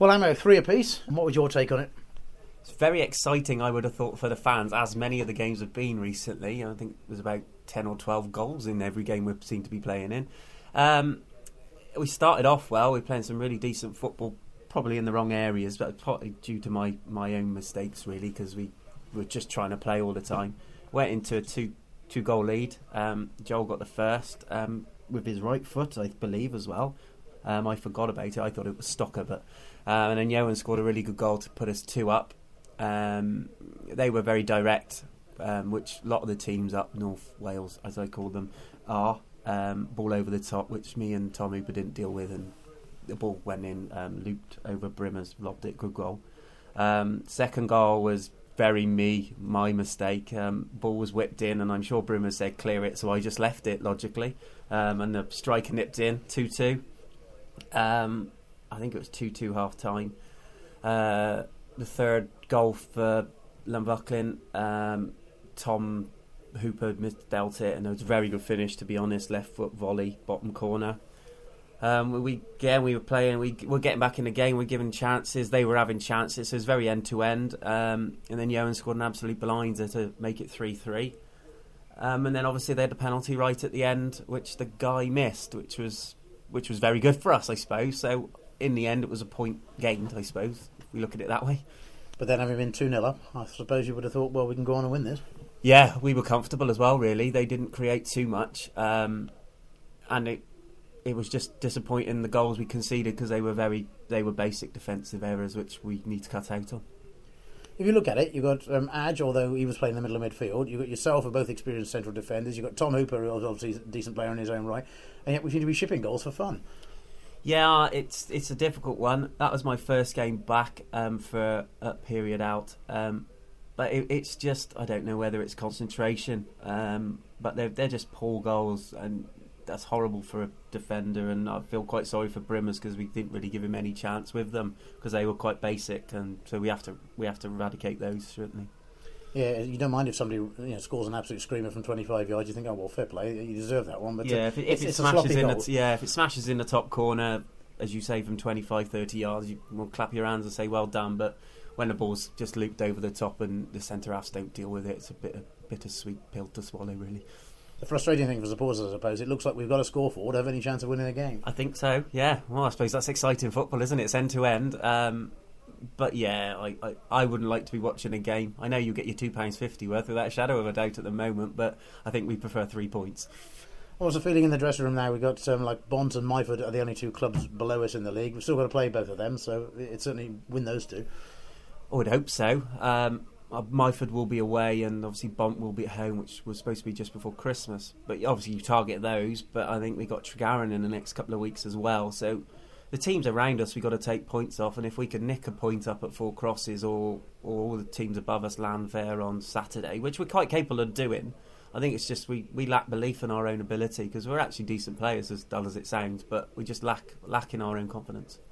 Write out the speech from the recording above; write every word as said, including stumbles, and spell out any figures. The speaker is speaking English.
Well, Amo, three apiece. And what was your take on it? It's very exciting, I would have thought, for the fans, as many of the games have been recently. I think there's about ten or twelve goals in every game we seem to be playing in. Um, we started off well. We were playing some really decent football, probably in the wrong areas, but partly due to my, my own mistakes, really, because we were just trying to play all the time. Went into a two, two goal lead. Um, Joel got the first um, with his right foot, I believe, as well. Um, I forgot about it. I thought it was Stocker, but uh, and then Johan scored a really good goal to put us two up. Um, they were very direct, um, which a lot of the teams up North Wales, as I call them, are. Um, ball over the top, which me and Tom Hooper didn't deal with, and the ball went in, um, looped over Brimmers, lobbed it, good goal. Um, second goal was very me, my mistake. Um, ball was whipped in, and I'm sure Brimmers said clear it, so I just left it logically. Um, and the striker nipped in, two two. Um, I think it was two two half time. Uh, the third goal for Llangollen, um, Tom Hooper misdealt it, and it was a very good finish, to be honest. Left foot volley, bottom corner. Um, we again we were playing, we were getting back in the game, we were giving chances, they were having chances, so it was very end to end. Um, and then Johan scored an absolute blinder to make it three three. Um, and then obviously they had the penalty right at the end, which the guy missed, which was which was very good for us, I suppose. So in the end, it was a point gained, I suppose, if we look at it that way. But then, having been two nil up, I suppose you would have thought, well, we can go on and win this. Yeah, we were comfortable as well, really. They didn't create too much. Um, and it it was just disappointing, the goals we conceded, because they were very they were basic defensive errors, which we need to cut out on. If you look at it, you've got um, Adge, although he was playing in the middle of midfield. You've got yourself, are both experienced central defenders. You've got Tom Hooper, who's obviously a decent player in his own right. And yet we seem to be shipping goals for fun. Yeah, it's it's a difficult one. That was my first game back um, for a period out. Um, but it, it's just, I don't know whether it's concentration. Um, but they're, they're just poor goals, and that's horrible for a defender. And I feel quite sorry for Brimmers, because we didn't really give him any chance with them, because they were quite basic. And so we have to we have to eradicate those, certainly. Yeah, you don't mind if somebody you know, scores an absolute screamer from twenty-five yards. You think, oh well, fair play, you deserve that one. But yeah, uh, if it, it's, if it it's smashes a in, goal. the, yeah, if it smashes in the top corner, as you say, from twenty-five, thirty yards, you will clap your hands and say well done. But when the ball's just looped over the top and the centre halves don't deal with it, it's a bit a bittersweet pill to swallow, really. The frustrating thing for supporters, I suppose, it looks like we've got a score forward. Have any chance of winning a game? I think so. Yeah. Well, I suppose that's exciting football, isn't it? It's end to end. Um, But yeah, I, I, I wouldn't like to be watching a game. I know you get your two pounds fifty worth, without a shadow of a doubt at the moment, but I think we prefer three points. What's the feeling in the dressing room now? We've got um, like Bont and Myford are the only two clubs below us in the league. We've still got to play both of them, so it's certainly win those two. I would hope so. Um, Myford will be away, and obviously Bont will be at home, which was supposed to be just before Christmas. But obviously you target those, but I think we got Tregaron in the next couple of weeks as well, so the teams around us, we've got to take points off, and if we can nick a point up at Four Crosses, or, or all the teams above us land fair on Saturday, which we're quite capable of doing, I think it's just we, we lack belief in our own ability, because we're actually decent players, as dull as it sounds, but we just lack lack in our own confidence.